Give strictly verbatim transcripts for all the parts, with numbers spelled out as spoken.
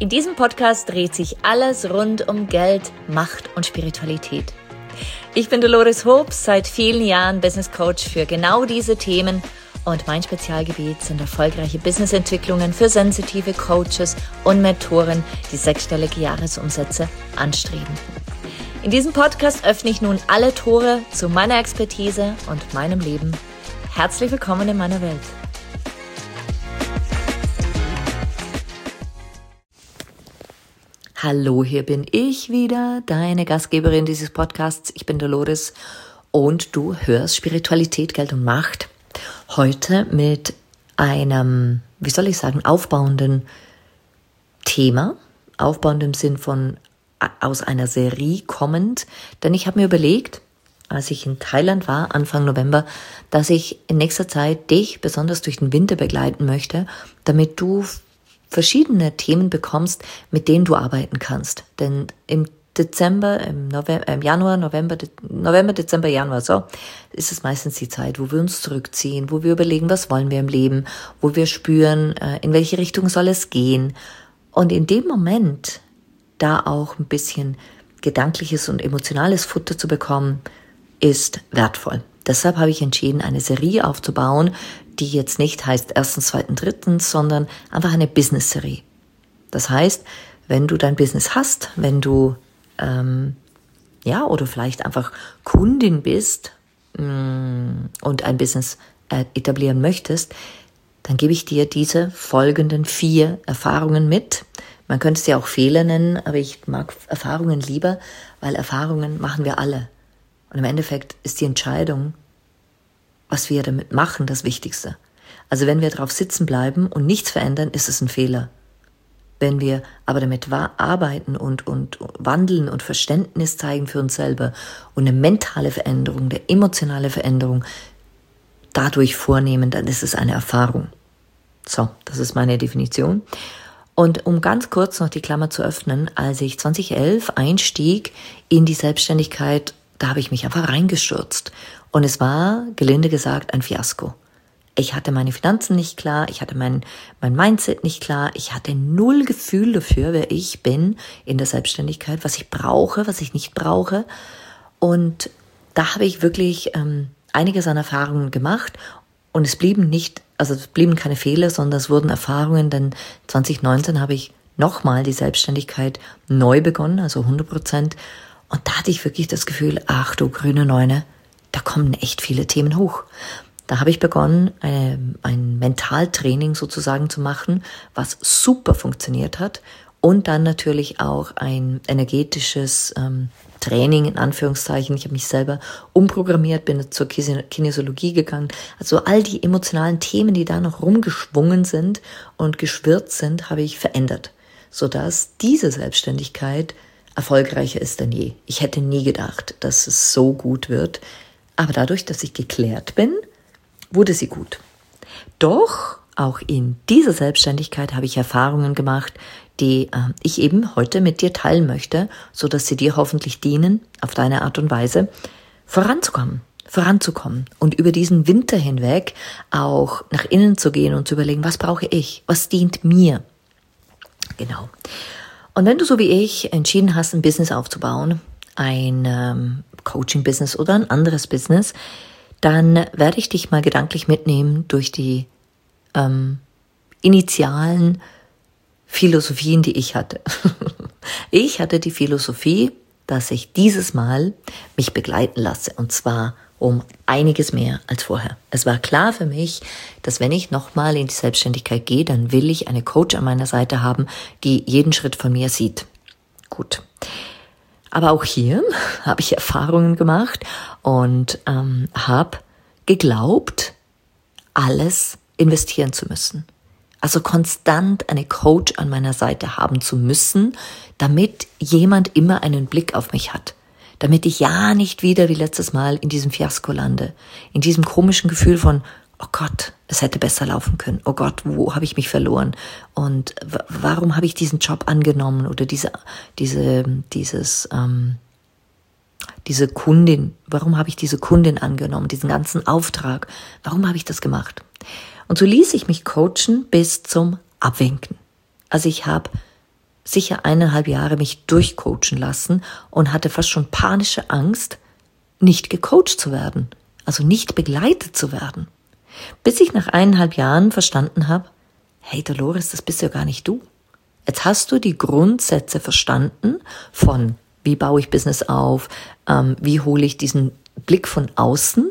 In diesem Podcast dreht sich alles rund um Geld, Macht und Spiritualität. Ich bin Dolores Hobbs, seit vielen Jahren Business Coach für genau diese Themen und mein Spezialgebiet sind erfolgreiche Businessentwicklungen für sensitive Coaches und Mentoren, die sechsstellige Jahresumsätze anstreben. In diesem Podcast öffne ich nun alle Tore zu meiner Expertise und meinem Leben. Herzlich willkommen in meiner Welt. Hallo, hier bin ich wieder, deine Gastgeberin dieses Podcasts. Ich bin Dolores und du hörst Spiritualität, Geld und Macht. Heute mit einem, wie soll ich sagen, aufbauenden Thema. Aufbauend im Sinn von aus einer Serie kommend. Denn ich habe mir überlegt, als ich in Thailand war, Anfang November, dass ich in nächster Zeit dich besonders durch den Winter begleiten möchte, damit du verschiedene Themen bekommst, mit denen du arbeiten kannst. Denn im Dezember, im, November, im Januar, November, De- November, Dezember, Januar, so, ist es meistens die Zeit, wo wir uns zurückziehen, wo wir überlegen, was wollen wir im Leben, wo wir spüren, in welche Richtung soll es gehen. Und in dem Moment, da auch ein bisschen gedankliches und emotionales Futter zu bekommen, ist wertvoll. Deshalb habe ich entschieden, eine Serie aufzubauen, die jetzt nicht heißt erstens, zweitens, drittens, sondern einfach eine Business-Serie. Das heißt, wenn du dein Business hast, wenn du, ähm, ja, oder vielleicht einfach Kundin bist mh, und ein Business äh, etablieren möchtest, dann gebe ich dir diese folgenden vier Erfahrungen mit. Man könnte sie auch Fehler nennen, aber ich mag Erfahrungen lieber, weil Erfahrungen machen wir alle. Und im Endeffekt ist die Entscheidung, was wir damit machen, das Wichtigste. Also wenn wir drauf sitzen bleiben und nichts verändern, ist es ein Fehler. Wenn wir aber damit arbeiten und, und wandeln und Verständnis zeigen für uns selber und eine mentale Veränderung, eine emotionale Veränderung dadurch vornehmen, dann ist es eine Erfahrung. So, das ist meine Definition. Und um ganz kurz noch die Klammer zu öffnen, als ich zwanzig elf einstieg in die Selbstständigkeit, da habe ich mich einfach reingestürzt. Und es war, gelinde gesagt, ein Fiasko. Ich hatte meine Finanzen nicht klar, ich hatte mein, mein Mindset nicht klar, ich hatte null Gefühl dafür, wer ich bin in der Selbstständigkeit, was ich brauche, was ich nicht brauche. Und da habe ich wirklich ähm, einiges an Erfahrungen gemacht und es blieben nicht, also es blieben keine Fehler, sondern es wurden Erfahrungen, denn zwanzig neunzehn habe ich nochmal die Selbstständigkeit neu begonnen, also hundert Prozent. Und da hatte ich wirklich das Gefühl, ach du grüne Neune, da kommen echt viele Themen hoch. Da habe ich begonnen, eine, ein Mentaltraining sozusagen zu machen, was super funktioniert hat. Und dann natürlich auch ein energetisches ähm, Training, in Anführungszeichen. Ich habe mich selber umprogrammiert, bin zur Kinesiologie gegangen. Also all die emotionalen Themen, die da noch rumgeschwungen sind und geschwirrt sind, habe ich verändert, sodass diese Selbstständigkeit erfolgreicher ist denn je. Ich hätte nie gedacht, dass es so gut wird. Aber dadurch, dass ich geklärt bin, wurde sie gut. Doch auch in dieser Selbstständigkeit habe ich Erfahrungen gemacht, die äh, ich eben heute mit dir teilen möchte, so dass sie dir hoffentlich dienen, auf deine Art und Weise voranzukommen, voranzukommen und über diesen Winter hinweg auch nach innen zu gehen und zu überlegen, was brauche ich, was dient mir. Genau. Und wenn du so wie ich entschieden hast, ein Business aufzubauen, ein ähm, Coaching-Business oder ein anderes Business, dann werde ich dich mal gedanklich mitnehmen durch die ähm, initialen Philosophien, die ich hatte. Ich hatte die Philosophie, dass ich dieses Mal mich begleiten lasse und zwar um einiges mehr als vorher. Es war klar für mich, dass wenn ich nochmal in die Selbstständigkeit gehe, dann will ich eine Coach an meiner Seite haben, die jeden Schritt von mir sieht. Gut. Aber auch hier habe ich Erfahrungen gemacht und ähm, habe geglaubt, alles investieren zu müssen. Also konstant eine Coach an meiner Seite haben zu müssen, damit jemand immer einen Blick auf mich hat. Damit ich ja nicht wieder wie letztes Mal in diesem Fiasko lande. In diesem komischen Gefühl von, oh Gott, es hätte besser laufen können. Oh Gott, wo habe ich mich verloren? Und w- warum habe ich diesen Job angenommen oder diese, diese, dieses, ähm, diese Kundin? Warum habe ich diese Kundin angenommen? Diesen ganzen Auftrag? Warum habe ich das gemacht? Und so ließ ich mich coachen bis zum Abwinken. Also ich habe sicher eineinhalb Jahre mich durchcoachen lassen und hatte fast schon panische Angst, nicht gecoacht zu werden, also nicht begleitet zu werden. Bis ich nach eineinhalb Jahren verstanden habe, hey Dolores, das bist ja gar nicht du. Jetzt hast du die Grundsätze verstanden von, wie baue ich Business auf, ähm, wie hole ich diesen Blick von außen,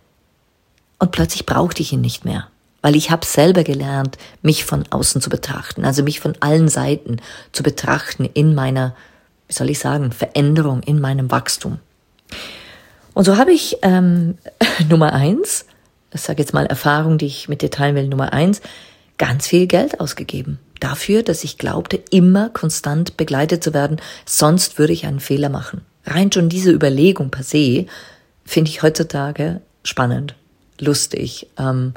und plötzlich brauchte ich ihn nicht mehr. Weil ich habe selber gelernt, mich von außen zu betrachten, also mich von allen Seiten zu betrachten in meiner, wie soll ich sagen, Veränderung, in meinem Wachstum. Und so habe ich ähm, Nummer eins, ich sage jetzt mal Erfahrung, die ich mit dir teilen will, Nummer eins, ganz viel Geld ausgegeben. Dafür, dass ich glaubte, immer konstant begleitet zu werden, sonst würde ich einen Fehler machen. Rein schon diese Überlegung per se finde ich heutzutage spannend, lustig, ähm,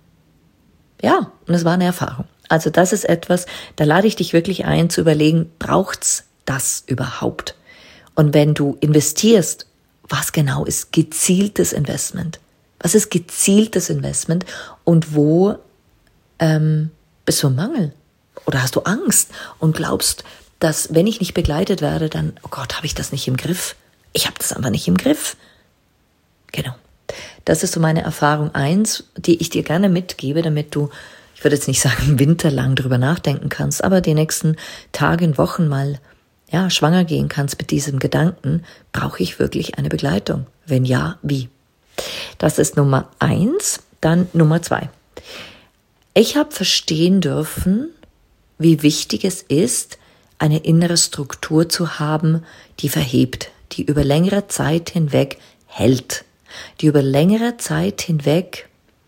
ja, und es war eine Erfahrung. Also das ist etwas, da lade ich dich wirklich ein zu überlegen, braucht's das überhaupt? Und wenn du investierst, was genau ist gezieltes Investment? Was ist gezieltes Investment und wo ähm, bist du im Mangel? Oder hast du Angst und glaubst, dass wenn ich nicht begleitet werde, dann, oh Gott, habe ich das nicht im Griff? Ich habe das einfach nicht im Griff. Genau. Das ist so meine Erfahrung eins, die ich dir gerne mitgebe, damit du, ich würde jetzt nicht sagen, winterlang drüber nachdenken kannst, aber die nächsten Tage und Wochen mal ja, schwanger gehen kannst mit diesem Gedanken, brauche ich wirklich eine Begleitung? Wenn ja, wie? Das ist Nummer eins. Dann Nummer zwei. Ich habe verstehen dürfen, wie wichtig es ist, eine innere Struktur zu haben, die verhebt, die über längere Zeit hinweg hält. die über längere Zeit hinweg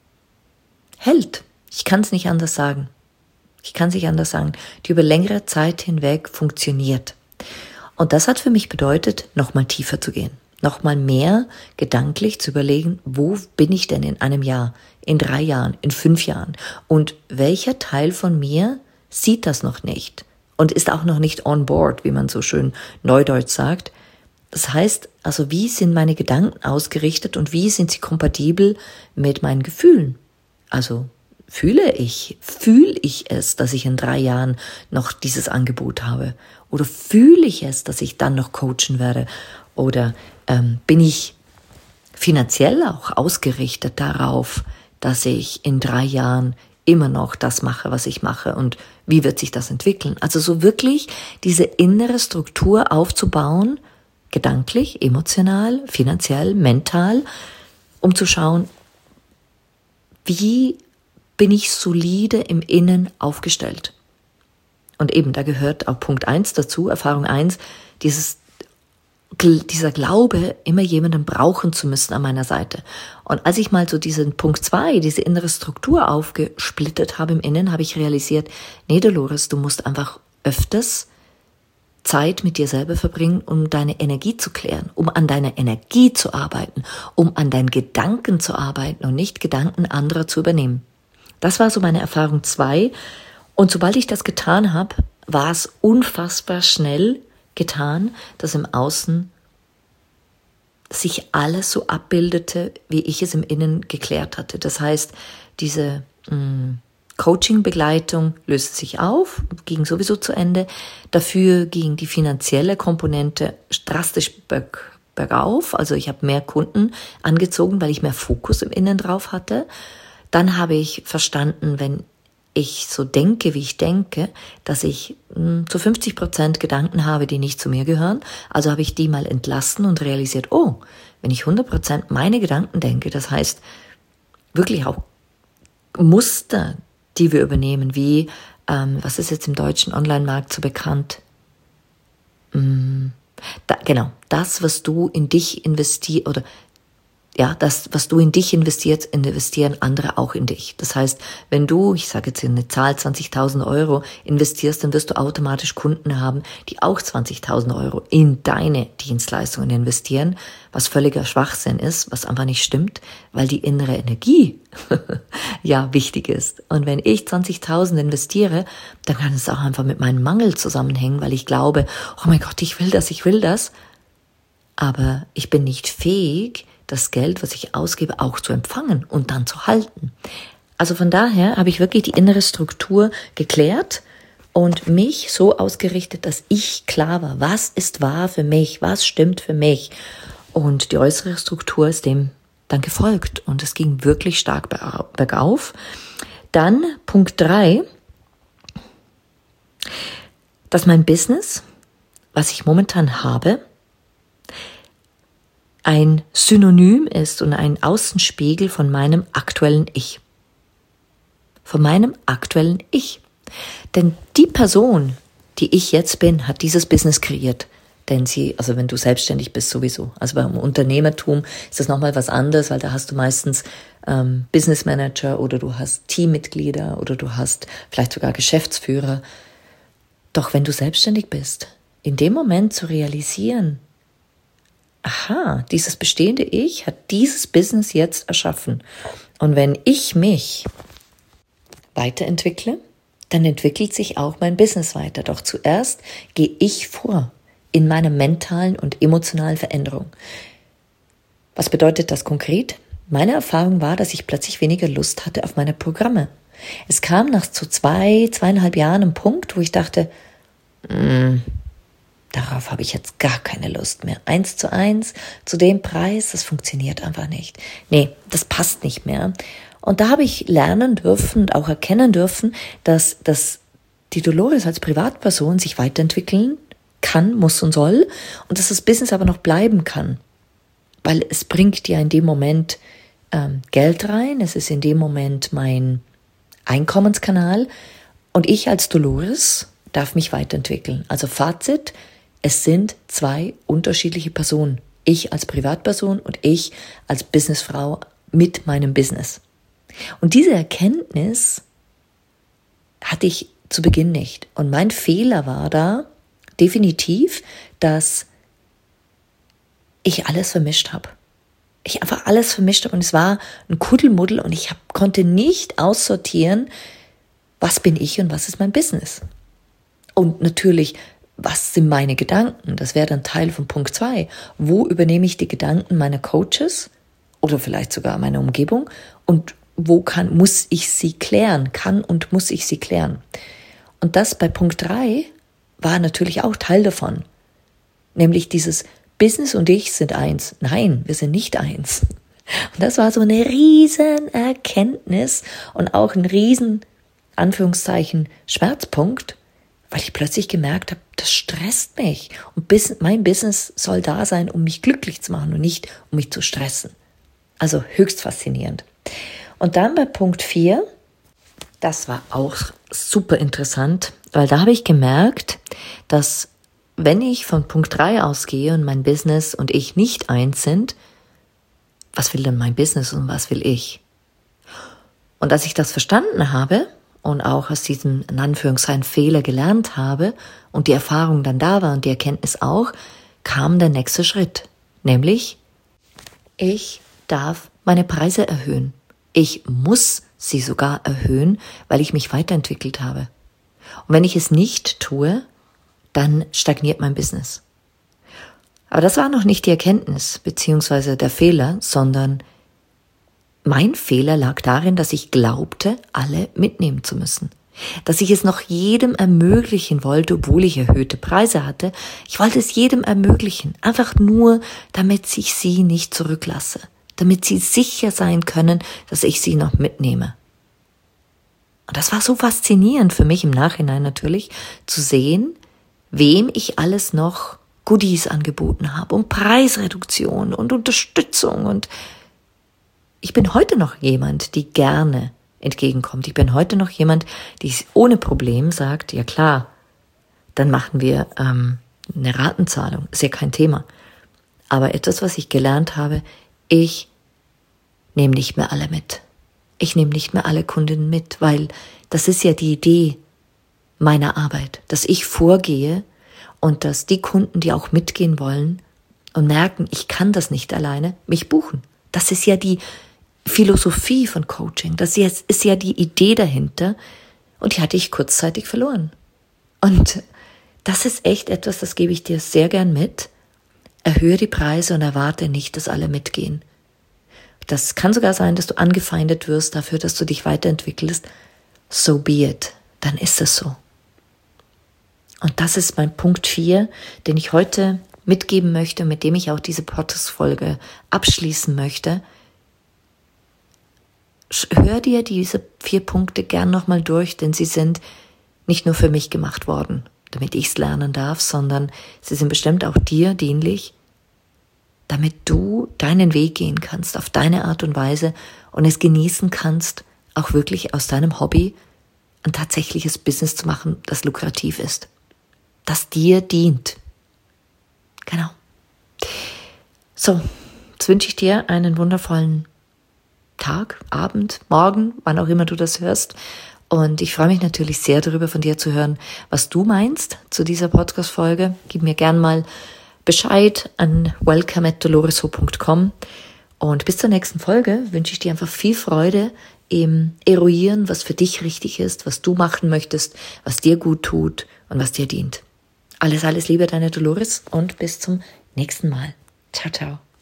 hält. Ich kann es nicht anders sagen. Ich kann es nicht anders sagen. Die über längere Zeit hinweg funktioniert. Und das hat für mich bedeutet, nochmal tiefer zu gehen. Nochmal mehr gedanklich zu überlegen, wo bin ich denn in einem Jahr, in drei Jahren, in fünf Jahren? Und welcher Teil von mir sieht das noch nicht und ist auch noch nicht on board, wie man so schön neudeutsch sagt. Das heißt, also wie sind meine Gedanken ausgerichtet und wie sind sie kompatibel mit meinen Gefühlen? Also fühle ich, fühle ich es, dass ich in drei Jahren noch dieses Angebot habe? Oder fühle ich es, dass ich dann noch coachen werde? Oder ähm, bin ich finanziell auch ausgerichtet darauf, dass ich in drei Jahren immer noch das mache, was ich mache und wie wird sich das entwickeln? Also so wirklich diese innere Struktur aufzubauen, gedanklich, emotional, finanziell, mental, um zu schauen, wie bin ich solide im Innen aufgestellt. Und eben, da gehört auch Punkt eins dazu, Erfahrung eins, dieses dieser Glaube, immer jemanden brauchen zu müssen an meiner Seite. Und als ich mal so diesen Punkt zwei, diese innere Struktur aufgesplittet habe im Innen, habe ich realisiert, nee, Dolores, du musst einfach öfters Zeit mit dir selber verbringen, um deine Energie zu klären, um an deiner Energie zu arbeiten, um an deinen Gedanken zu arbeiten und nicht Gedanken anderer zu übernehmen. Das war so meine Erfahrung zwei. Und sobald ich das getan habe, war es unfassbar schnell getan, dass im Außen sich alles so abbildete, wie ich es im Innen geklärt hatte. Das heißt, diese mh, Coaching-Begleitung löste sich auf, ging sowieso zu Ende. Dafür ging die finanzielle Komponente drastisch berg, bergauf. Also ich habe mehr Kunden angezogen, weil ich mehr Fokus im Innen drauf hatte. Dann habe ich verstanden, wenn ich so denke, wie ich denke, dass ich mh, zu fünfzig Prozent Gedanken habe, die nicht zu mir gehören. Also habe ich die mal entlassen und realisiert, oh, wenn ich hundert Prozent meine Gedanken denke, das heißt wirklich auch Muster, die wir übernehmen, wie, ähm, was ist jetzt im deutschen Online-Markt so bekannt? Mm, da, genau, das, was du in dich investierst, oder ja, das, was du in dich investierst, investieren andere auch in dich. Das heißt, wenn du, ich sage jetzt eine Zahl, zwanzigtausend Euro investierst, dann wirst du automatisch Kunden haben, die auch zwanzigtausend Euro in deine Dienstleistungen investieren, was völliger Schwachsinn ist, was einfach nicht stimmt, weil die innere Energie ja wichtig ist. Und wenn ich zwanzigtausend investiere, dann kann es auch einfach mit meinem Mangel zusammenhängen, weil ich glaube, oh mein Gott, ich will das, ich will das, aber ich bin nicht fähig, das Geld, was ich ausgebe, auch zu empfangen und dann zu halten. Also von daher habe ich wirklich die innere Struktur geklärt und mich so ausgerichtet, dass ich klar war, was ist wahr für mich, was stimmt für mich. Und die äußere Struktur ist dem dann gefolgt und es ging wirklich stark bergauf. Dann Punkt drei, dass mein Business, was ich momentan habe, ein Synonym ist und ein Außenspiegel von meinem aktuellen Ich. Von meinem aktuellen Ich. Denn die Person, die ich jetzt bin, hat dieses Business kreiert. Denn sie, also wenn du selbstständig bist sowieso, also beim Unternehmertum ist das nochmal was anderes, weil da hast du meistens ähm, Business Manager oder du hast Teammitglieder oder du hast vielleicht sogar Geschäftsführer. Doch wenn du selbstständig bist, in dem Moment zu realisieren, aha, dieses bestehende Ich hat dieses Business jetzt erschaffen. Und wenn ich mich weiterentwickle, dann entwickelt sich auch mein Business weiter. Doch zuerst gehe ich vor in meiner mentalen und emotionalen Veränderung. Was bedeutet das konkret? Meine Erfahrung war, dass ich plötzlich weniger Lust hatte auf meine Programme. Es kam nach so zwei, zweieinhalb Jahren ein Punkt, wo ich dachte, mh, darauf habe ich jetzt gar keine Lust mehr. Eins zu eins, zu dem Preis, das funktioniert einfach nicht. Nee, das passt nicht mehr. Und da habe ich lernen dürfen und auch erkennen dürfen, dass, dass die Dolores als Privatperson sich weiterentwickeln kann, muss und soll und dass das Business aber noch bleiben kann. Weil es bringt ja in dem Moment ähm, Geld rein, es ist in dem Moment mein Einkommenskanal und ich als Dolores darf mich weiterentwickeln. Also Fazit, es sind zwei unterschiedliche Personen. Ich als Privatperson und ich als Businessfrau mit meinem Business. Und diese Erkenntnis hatte ich zu Beginn nicht. Und mein Fehler war da definitiv, dass ich alles vermischt habe. Ich einfach alles vermischt habe und es war ein Kuddelmuddel und ich hab, konnte nicht aussortieren, was bin ich und was ist mein Business. Und natürlich, was sind meine Gedanken? Das wäre dann Teil von Punkt zwei. Wo übernehme ich die Gedanken meiner Coaches oder vielleicht sogar meiner Umgebung und wo kann, muss ich sie klären, kann und muss ich sie klären. Und das bei Punkt drei war natürlich auch Teil davon. Nämlich dieses Business und ich sind eins. Nein, wir sind nicht eins. Und das war so eine riesen Erkenntnis und auch ein riesen, Anführungszeichen, Schmerzpunkt, weil ich plötzlich gemerkt habe, das stresst mich. Und mein Business soll da sein, um mich glücklich zu machen und nicht, um mich zu stressen. Also höchst faszinierend. Und dann bei Punkt vier, das war auch super interessant, weil da habe ich gemerkt, dass wenn ich von Punkt drei ausgehe und mein Business und ich nicht eins sind, was will denn mein Business und was will ich? Und als ich das verstanden habe und auch aus diesem, in Anführungszeichen, Fehler gelernt habe und die Erfahrung dann da war und die Erkenntnis auch, kam der nächste Schritt, nämlich ich darf meine Preise erhöhen. Ich muss sie sogar erhöhen, weil ich mich weiterentwickelt habe. Und wenn ich es nicht tue, dann stagniert mein Business. Aber das war noch nicht die Erkenntnis beziehungsweise der Fehler, sondern mein Fehler lag darin, dass ich glaubte, alle mitnehmen zu müssen. Dass ich es noch jedem ermöglichen wollte, obwohl ich erhöhte Preise hatte. Ich wollte es jedem ermöglichen, einfach nur, damit ich sie nicht zurücklasse. Damit sie sicher sein können, dass ich sie noch mitnehme. Und das war so faszinierend für mich im Nachhinein natürlich, zu sehen, wem ich alles noch Goodies angeboten habe und Preisreduktion und Unterstützung. Und ich bin heute noch jemand, die gerne entgegenkommt. Ich bin heute noch jemand, die ohne Problem sagt, ja klar, dann machen wir ähm, eine Ratenzahlung. Ist ja kein Thema. Aber etwas, was ich gelernt habe, ich nehme nicht mehr alle mit. Ich nehme nicht mehr alle Kundinnen mit, weil das ist ja die Idee meiner Arbeit, dass ich vorgehe und dass die Kunden, die auch mitgehen wollen und merken, ich kann das nicht alleine, mich buchen. Das ist ja die Philosophie von Coaching. Das ist ja die Idee dahinter und die hatte ich kurzzeitig verloren. Und das ist echt etwas, das gebe ich dir sehr gern mit. Erhöhe die Preise und erwarte nicht, dass alle mitgehen. Das kann sogar sein, dass du angefeindet wirst dafür, dass du dich weiterentwickelst. So be it. Dann ist es so. Und das ist mein Punkt vier, den ich heute mitgeben möchte, mit dem ich auch diese Podcast-Folge abschließen möchte. Hör dir diese vier Punkte gern nochmal durch, denn sie sind nicht nur für mich gemacht worden, damit ich es lernen darf, sondern sie sind bestimmt auch dir dienlich, damit du deinen Weg gehen kannst, auf deine Art und Weise und es genießen kannst, auch wirklich aus deinem Hobby ein tatsächliches Business zu machen, das lukrativ ist, das dir dient. Genau. So, jetzt wünsche ich dir einen wundervollen Tag, Abend, Morgen, wann auch immer du das hörst. Und ich freue mich natürlich sehr darüber, von dir zu hören, was du meinst zu dieser Podcast-Folge. Gib mir gern mal Bescheid an welcome at dolores ho punkt com. Und bis zur nächsten Folge wünsche ich dir einfach viel Freude im Eruieren, was für dich richtig ist, was du machen möchtest, was dir gut tut und was dir dient. Alles, alles Liebe, deine Dolores und bis zum nächsten Mal. Ciao, ciao.